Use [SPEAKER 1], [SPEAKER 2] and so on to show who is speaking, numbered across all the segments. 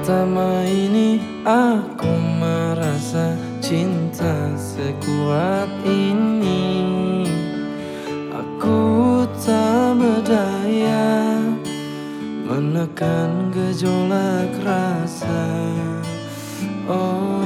[SPEAKER 1] Pertama ini aku merasa cinta sekuat ini. Aku tak berdaya menekan gejolak rasa. Oh,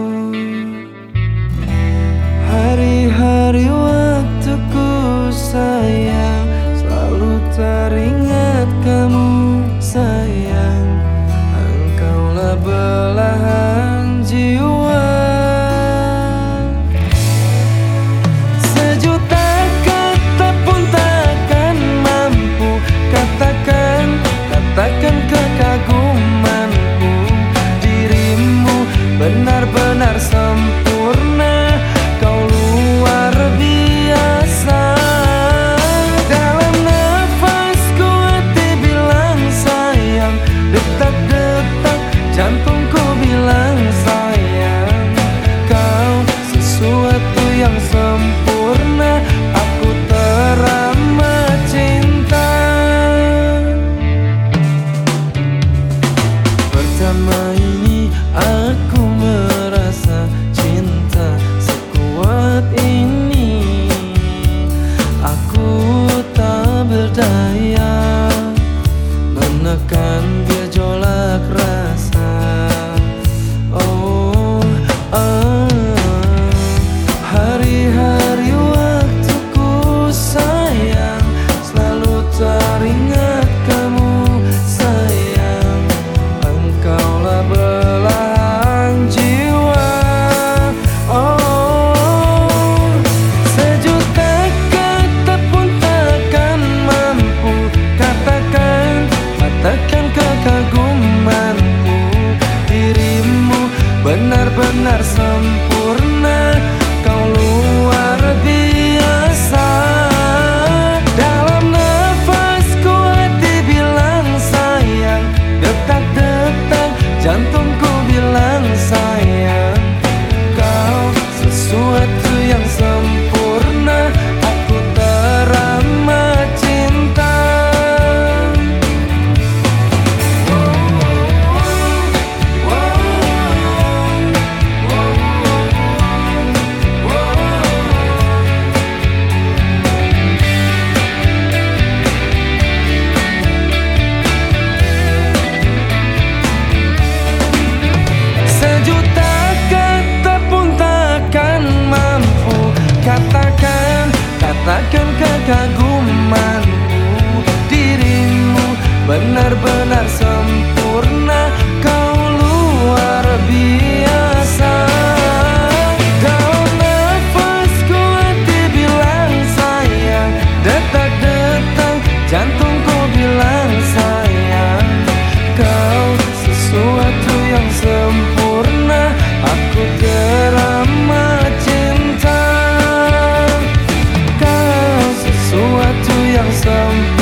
[SPEAKER 1] hari-hari waktuku sayang, selalu teringat kamu sayang. Engkaulah belahan jiwa. Sejuta kata pun takkan mampu katakan kekagumanku. Dirimu benar-benar sempurna, kau luar biasa. Dalam nafasku hati bilang sayang, detak-detak jantungku bilang sayang. Kau sesuatu yang sempurna, aku teramat cinta. Pertama ini aku merasa cinta sekuat ini. Aku tak berdaya menekan gejolak rasa. Oh, hari-hari waktuku sayang, selalu teringat kamu sayang. Engkaulah belahan jiwa. Oh, sejuta kata pun takkan mampu katakan kekagumanku. Dirimu benar-benar sempurna, kau luar biasa. Dalam nafasku hati bilang sayang, detak-detak jantungku bilang sayang. Kau sesuatu yang sempurna, aku teramat cinta. Sejuta kata pun takkan mampu katakan kekagumanku. Dirimu benar-benar sempurna, kau luar biasa. Dalam nafasku hati bilang sayang, detak-detak jantungku bilang sayang. Kau sesuatu yang sempurna, aku teramat cinta. Kau sesuatu yang sempurna.